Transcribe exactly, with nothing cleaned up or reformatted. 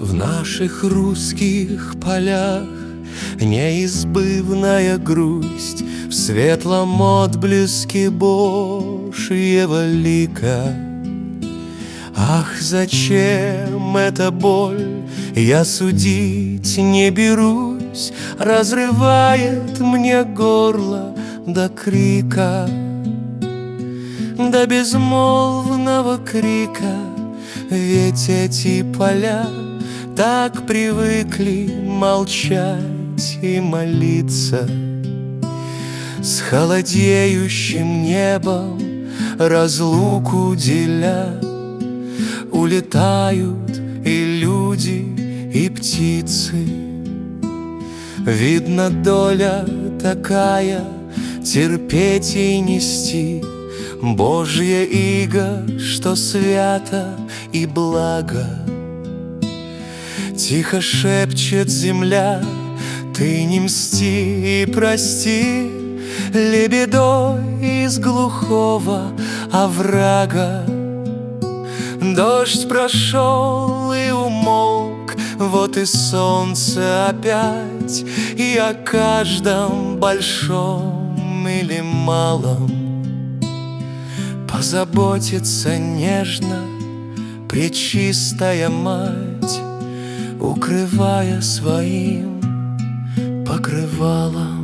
В наших русских полях неизбывная грусть, в светлом отблеске Божьего лика. Ах, зачем эта боль, я судить не берусь, разрывает мне горло до крика, до безмолвного крика. Ведь эти поля так привыкли молчать и молиться. С холодеющим небом разлуку деля улетают и люди, и птицы. Видно, доля такая — терпеть и нести Божье иго, что свято и благо. Тихо шепчет земля: ты не мсти и прости, лебедой из глухого оврага. Дождь прошел и умолк, вот и солнце опять, и о каждом большом или малом позаботится нежно Пречистая Мать, укрывая своим покрывалом.